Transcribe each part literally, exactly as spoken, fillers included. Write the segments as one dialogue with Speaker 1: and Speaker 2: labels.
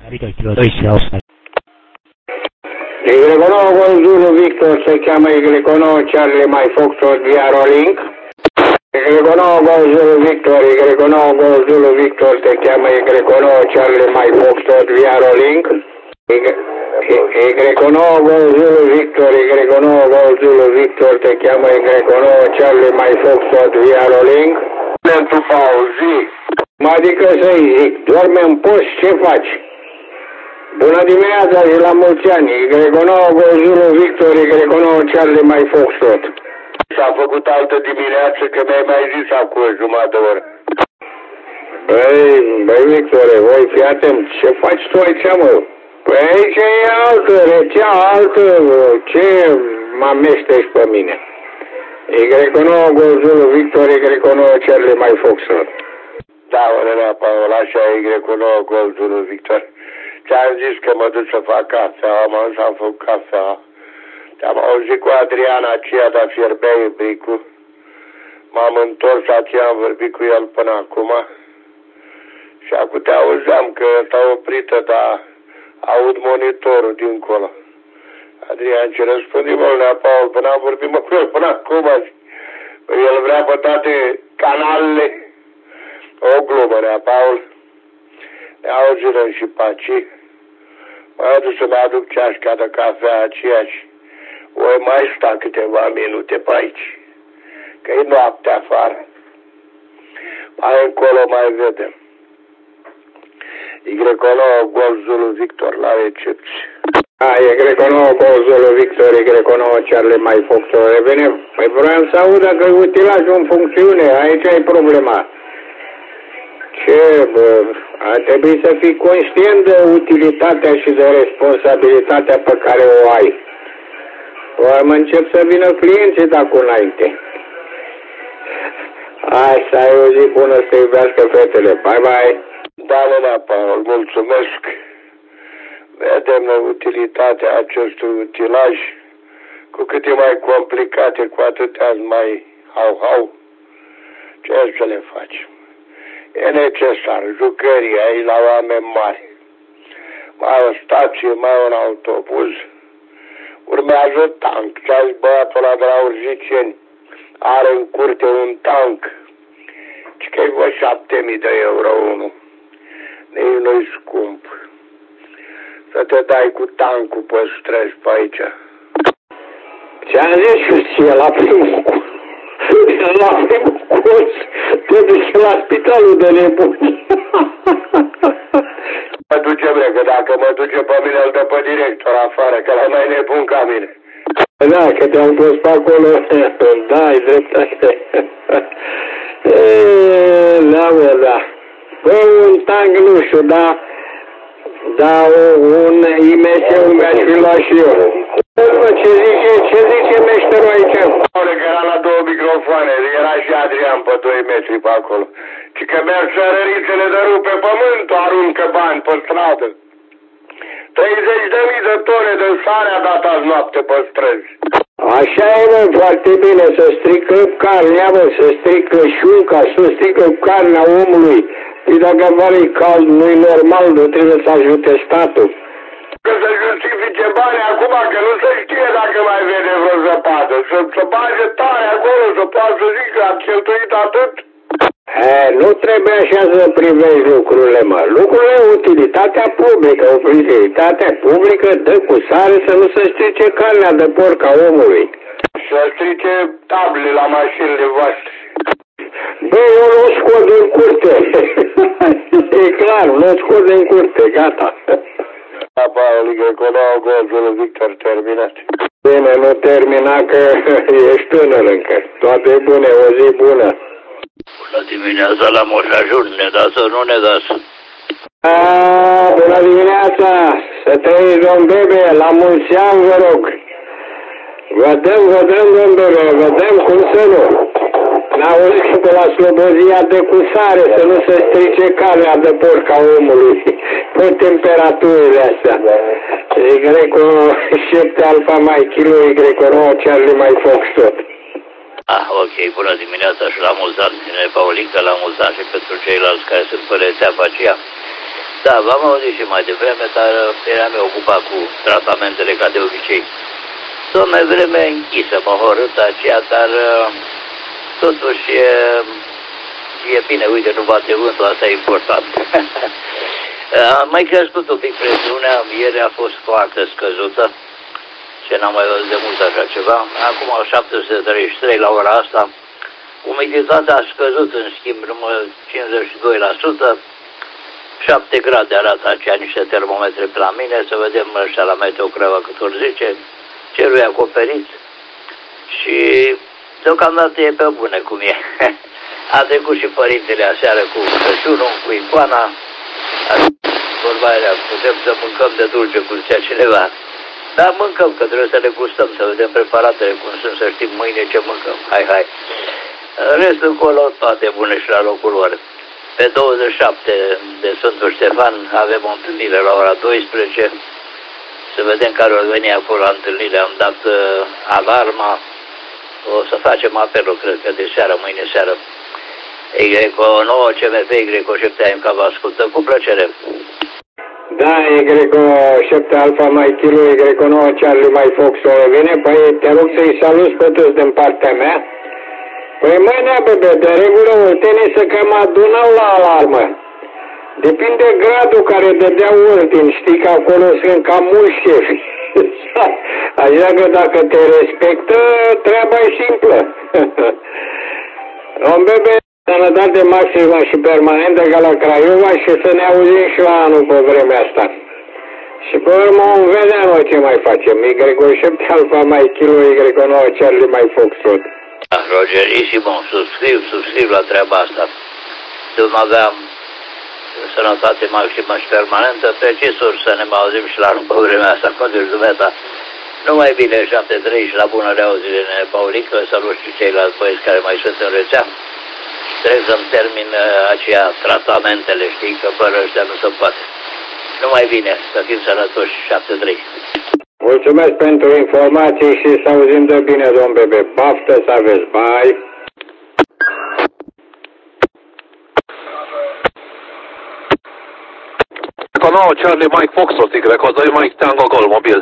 Speaker 1: Adică kilo doi și asta.
Speaker 2: Y nouă Zulu Victor se cheamă Y nouă Charlie mai Foxtrot via Rolling. Y nouă Zulu Victor, Y nouă Zulu Victor se cheamă Y nouă Charlie mai Foxtrot via Rolling. Y nouă Zulu Victor, Y nouă Zulu Victor se cheamă Y nouă Charlie mai Foxtrot via Rolling. Pentru pauzi. Adică să-i zic, dorme în post, ce faci? Bună dimineața și la mulți ani, Y nouă Zulu Victor, Y nouă Charlie mai Foxtrot.
Speaker 3: S-a făcut altă dimineață că mi-ai mai zis acum o jumătate de oră.
Speaker 2: Băi, băi Victore, voi fii atent, ce faci tu aici, mă? Păi aici e altă, rețea altă, ce mă amestești pe mine? Y nouă Zulu Victor, Y nouă Charlie mai Foxtrot.
Speaker 3: Da, Orena Paul, așa e Y nouă Zulu Victor. Ți-am zis că mă duc să fac cafea, m-am dus am făcut cafea. Te-am auzit cu Adriana aceea, dar fierbea bricul. M-am întors, aceea am vorbit cu el până acum. Și acum te auzeam că s-a oprită, dar aud monitorul dincolo. Adrian, ce răspunde, mă, Nea Paul, până am vorbit, mă, cu el până acum. El vrea pe toate canalele. O glumă, Nea Paul. Ne auzirăm și paci. Mă aduc să-mi aduc ceașca de cafea aceeași. Voi mai sta câteva minute pe aici. Că e noapte afară. Mai încolo mai vedem. Y nouă Zulu Victor la recepție.
Speaker 2: A, Y nouă Zulu Victor, Y nouă Charlie mai Foxtrot. Revine. Păi vreau să aud dacă e utilajul în funcțiune. Aici e problema. Ce, bă, ar trebui să fii conștient de utilitatea și de responsabilitatea pe care o ai. Păi mă încep să vină clienții de acum înainte. Hai să ai o zi bună, să iubească fetele. Bye, bye.
Speaker 3: Da, Nea Paul, mulțumesc. Vedem utilitatea acestui utilaj. Cu cât e mai complicate, cu atât mai hau-hau. Ce să le facem? E necesar, jucării aici la oameni mari. Mai o stație, mai un autobuz. Urmează tank. Ce-a zis băiatul ăla de la Urziceni? Are în curte un tank. Și că-i vă șapte mii de euro unul. Nici nu-i scump. Să te dai cu tancul pe străzi pe aici.
Speaker 2: Ce-am zis și ție la primul la primul curs te duci la spitalul de nebuni.
Speaker 3: Mă duce, bre, că dacă mă duce pe mine, îl dă pe director afară, că la mai nebun ca mine.
Speaker 2: Da, că te-am pus pe acolo. Da, ai dreptate. Da, bă, da. Bă, un tank, nu știu, da. Da, un I M S mi-aș fi luat și eu. Bă, ce zice, ce zice meșterul aici?
Speaker 3: Că era la două microfoane, era și Adrian pe doi metri pe acolo. Și că merg sărărițele de rupe pământul, aruncă bani pe stradă. treizeci de mii de tone de sare a dat azi noapte pe străzi.
Speaker 2: Așa e, mă, foarte bine, să strică carnea, mă, să strică șunca, să strică carnea omului. Și dacă vare cald, nu-i normal, nu trebuie să ajute statul.
Speaker 3: Că să justifice banii acum, că nu se știe dacă mai vede vreo zăpadă. Să, să bage tare acolo, să poată să zic că a cheltuit atât.
Speaker 2: E, nu trebuie așa să privești lucrurile, mă. Lucrurile, utilitatea publică, utilitatea publică dă cu sare să nu se strice carnea de porc a omului.
Speaker 3: Să strice table la mașinile voastre.
Speaker 2: Bă, eu nu scot din curte. E clar, nu scot din curte, gata.
Speaker 3: Apa, Ligă, cu nouă Zulu Victor, terminat.
Speaker 2: Bine, nu termina că ești tânăr încă. Toate bune, o zi bună.
Speaker 4: Bună dimineața la Moș Ajun, ne dați sau nu ne dați?
Speaker 2: Aaaa, bună dimineața, să trăiți, domn Bebe, la mulți ani, vă rog. Vă dăm, vă dăm, domn Bebe, vă dăm, cum să nu. N-auzi pe la Slobozia de cusare, să nu se strice carnea de porc a omului, pe temperaturile astea. Y șapte Alfa mai kilo, Y nouă Charlie mai Foxtrot.
Speaker 4: Ah, ok, bună dimineața și la mulți ani, Paulică, la mulți ani și pentru ceilalți care sunt pe rețea pe aceea. Da, v-am auzit și mai devreme, dar eram eu ocupat cu tratamentele ca de obicei. Tot mai vreme închisă, mă hotărât aceea, dar totuși e, e bine, uite, nu bate vântul, asta e important. Am mai crescut un pic presiunea, ieri a fost foarte scăzută, ce n-am mai văzut de mult așa ceva. Acum șapte sute treizeci și trei la ora asta. Umiditatea a scăzut, în schimb, numai cincizeci și doi la sută. șapte grade arată aceea niște termometre pe la mine, să vedem ăștia la Meteo Craiova cât ori zice. Cerul e acoperit și deocamdată e pe bune cum e. A trecut și părintele aseară cu Crăciunul, cu icoana. Vorba aia, putem să mâncăm de dulce, cum zicea cineva. Dar mâncăm, că trebuie să le gustăm, să vedem preparatele cum sunt, să știm mâine ce mâncăm. Hai, hai. Restul acolo, toate bune și la locul lor. Pe douăzeci și șapte de Sfântul Ștefan avem o întâlnire la ora douăsprezece. Să vedem care o veni acolo la întâlnire. Am dat uh, alarma. O să facem apelul, cred că de seară, mâine seară. Y nouă C M F, Y șapte A M K, vă ascultăm cu plăcere.
Speaker 2: Da, Y șapte Alfa mai Kilo, Y nouă Charlie mai Fox o vine. Păi te rog să-i salut pe toți din partea mea. Păi măi, nea, bebe, de regulă oltenii se cam adunau la alarmă. Depinde gradul care dădea ordin, știi că acolo sunt cam mulți șefi. Așa că dacă te respectă, treaba e simplă. Om bebe, sănătate maximă și permanentă ca la Craiova și să ne auzim și la anul pe vremea asta. Și pe urmă vom vedea noi ce mai facem. Y șapte Alfa mai Kilo, Y nouă Charlie mai Foxtrot.
Speaker 4: Rogerissimo, subscriu, subscriu la treaba asta. Să aveam sănătate maximă și permanentă, precisuri să ne mai auzim și la pe vremea asta, conduci dumneata. Numai bine, șapte trei și la bună reauzire, nene Paulică, salut și ceilalți băieți care mai sunt în rețea. Trebuie să-mi termin uh, aceea tratamentele, știi, că fără ăștia nu se poate. Numai bine, să fim sănătoși, șapte trei.
Speaker 2: Mulțumesc pentru informații și să auzim de bine, domn bebe. Baftă să aveți, bye!
Speaker 1: nouă Charlie Mike Foxtrot, Y doi Mike Tango Golf mobil.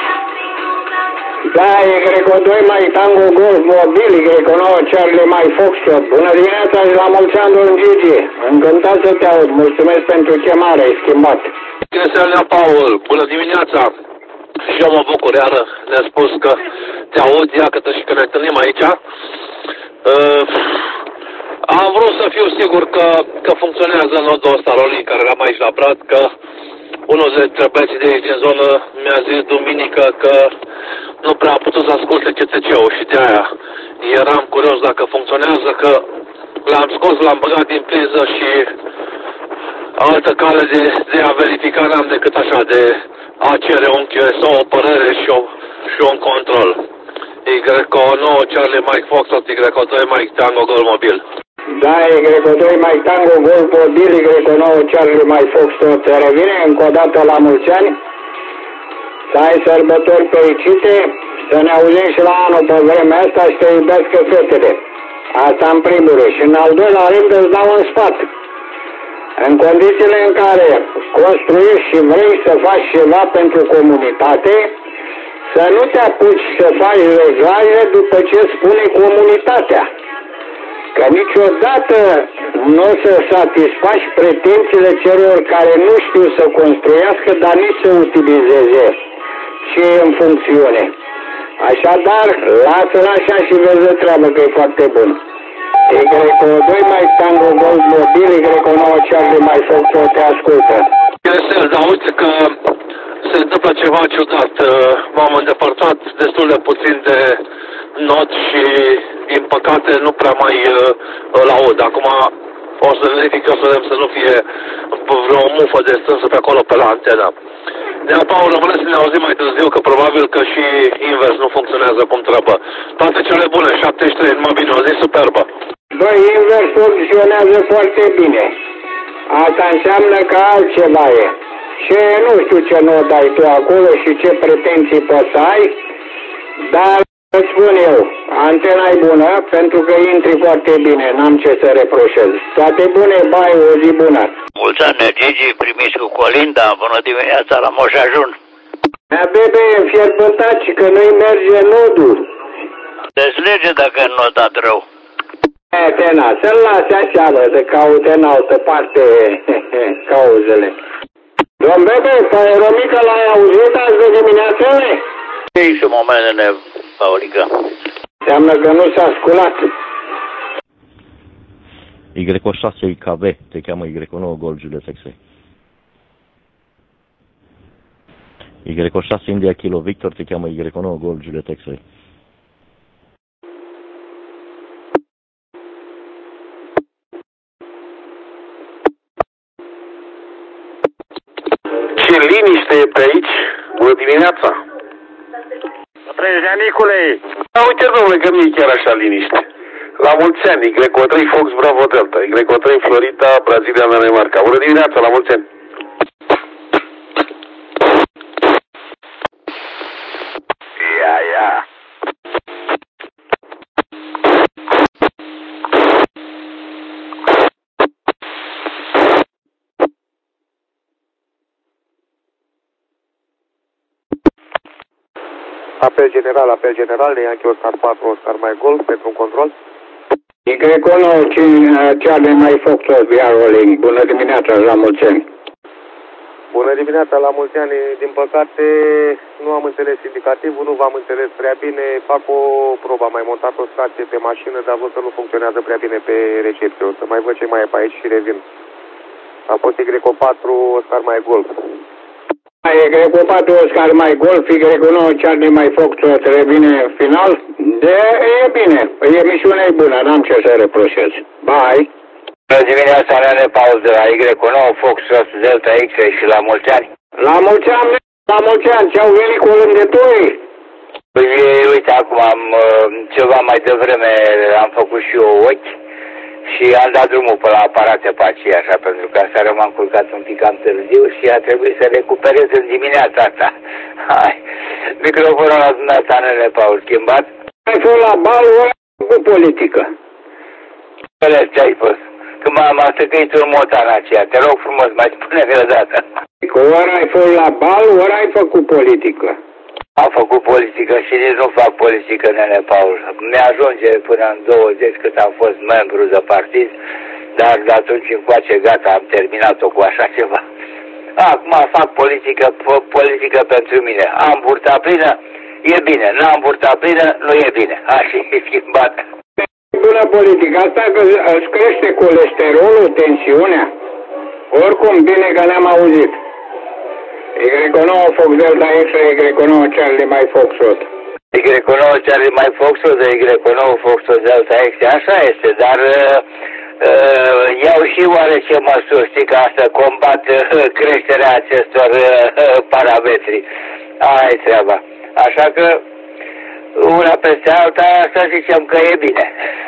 Speaker 2: Da, Y doi Mike Tango Golf mobil, Y nouă Charlie Mike Foxtrot. Bună dimineața și la mulți ani, domn Gigi. Încântat să te aud. Mulțumesc pentru chemare, ai schimbat.
Speaker 1: Bună seara, Paul. Bună dimineața. Și eu mă bucur, iară. Ne-a spus că te aud, iată și că ne întâlnim aici. Uh, am vrut să fiu sigur că, că funcționează nodul ăsta Rolling, care eram aici la Brad, că unul dintre băieții de aici din zonă mi-a zis duminică că nu prea a putut să asculte C T C-ul și de aia eram curios dacă funcționează, că l-am scos, l-am băgat din priză și altă cale de, de a verifica n-am decât așa, de a cere un Q S O, o părere și, o, și un control. Y nouă Charlie Mike Foxtrot, Y doi Mike Tango Golf mobil.
Speaker 2: Da, Y doi Mike Tango Golf mobil, Y nouă Charlie Mike Foxtrot revine încă o dată la mulți ani. Să ai sărbători fericite, să ne auzim și la anul pe vremea asta și să iubească fetele. Asta în primul rând. Și în al doilea rând îți dau un sfat. În condițiile în care construiești și vrei să faci ceva pentru comunitate, să nu te apuci să faci regaje după ce spune comunitatea. Că niciodată nu o să satisfaci pretențiile celor care nu știu să construiască, dar nici să utilizeze ce e în funcțiune. Așadar, lasă-l așa și vezi de treabă că e foarte bun. Y doi mai Tango Golf mobil, Y nouă Charlie mai Foxtrot, te ascultă.
Speaker 1: Cresel, dar uite că se întâmplă ceva ciudat. M-am îndepărtat destul de puțin de not și, din păcate, nu prea mai îl aud. Acum o să verific, o să vedem să nu fie vreo mufă de strânsă pe acolo, pe la antenă. De-a, Paul, rămâne să ne auzim mai târziu, că probabil că și invers nu funcționează cum trebuie. Toate cele bune, șaptezeci și trei, numai bine, o zi superbă.
Speaker 2: Băi, invers funcționează foarte bine. Asta înseamnă că altceva e. Și nu știu ce nu dai tu acolo și ce pretenții poți să ai, dar Îți spun eu, antena e bună pentru că intri foarte bine, n-am ce să reproșez. Toate bune, bai, o zi bună.
Speaker 4: Mulți ani, Gigi, primiți cu Colinda, bună dimineața la Moș Ajun.
Speaker 2: Mea bebe e înfierbântat și că nu-i merge nodul.
Speaker 4: Deslege dacă e notat rău.
Speaker 2: Antena, să-l lase așa, bă, să caute în altă parte cauzele. Domn bebe, Paeromica l-ai auzit azi de dimineață?
Speaker 4: Ei și momentele, Paulica.
Speaker 2: Înseamnă că nu s-a sculat.
Speaker 5: Y șase I K V, te cheamă Y nouă Golf Juliet X-Ray. Y șase India Kilo Victor, te cheamă Y nouă Golf Juliet X-Ray.
Speaker 1: Ce liniște e pe aici? Bună dimineața!
Speaker 3: Trăiești, Nicule!
Speaker 1: Da, uite, domnule, că nu e chiar așa liniște. La mulți ani, Y trei Fox Bravo Delta, Y trei Florida, Brazilia, Danemarca. Bună dimineața, la mulți ani!
Speaker 3: Ia, ia! Apel general, apel general, Yankee Oscar patru, Oscar mai Golf, pentru un control.
Speaker 2: Y nouă, Charlie mai Fox, Via Rolling. Bună dimineața, la mulți ani.
Speaker 3: Bună dimineața, la mulți ani. Din păcate, nu am înțeles indicativul, nu v-am înțeles prea bine. Fac o probă, am mai montat o stație pe mașină, dar văd că nu funcționează prea bine pe recepție. O să mai văd ce mai e pe aici și revin. A fost Y patru, Oscar mai Golf.
Speaker 2: Y patru, Oscar mai Golf, Y nouă, Charlie mai Fox, revine final. De, e bine, emisiunea e bună, n-am ce să reproșez. Bye!
Speaker 4: Bună dimineața, Nene Paul de la Y nouă Fox Delta X-Ray și la mulți ani.
Speaker 2: La mulți ani, la mulți ani, ce-au venit cu lângătorii?
Speaker 4: Păi, uite, acum am ceva mai devreme, am făcut și eu ochi și am dat drumul pe la aparate pe aceea, așa, pentru că aseară m-am culcat un pic cam târziu și a trebuit să recuperez în dimineața asta. Hai, microfonul la dumneata, Nene Paul, schimbat?
Speaker 2: Ai fost la bal, ori cu politică?
Speaker 4: Înțeles ce ai fost. Când m-am astăcăit în motana aceea, te rog frumos, mai spune-mi o dată.
Speaker 2: Că ori ai fost la bal, ori ai făcut politică.
Speaker 4: Am făcut politică și nici nu fac politică, Nene Paul. Mi-ajunge până în douăzeci cât am fost membru de partid, dar de atunci încoace gata, am terminat-o cu așa ceva. Acum fac politică, politică pentru mine. Am burta plină, e bine. N-am burta plină, nu e bine. Așa e schimbat.
Speaker 2: Bună politică, asta că îți crește colesterolul, tensiunea. Oricum, bine că ne-am auzit. Y nouă Fox Delta X-Ray, Y nouă Charlie mai Foxtrot.
Speaker 4: Y nouă Charlie mai Foxtrot, Y nouă Foxtrot Delta X, așa este, dar uh, uh, iau și oarece măsuri, știi, ca să combat uh, creșterea acestor uh, parametri. Aia e treaba. Așa că una peste alta, să zicem că e bine.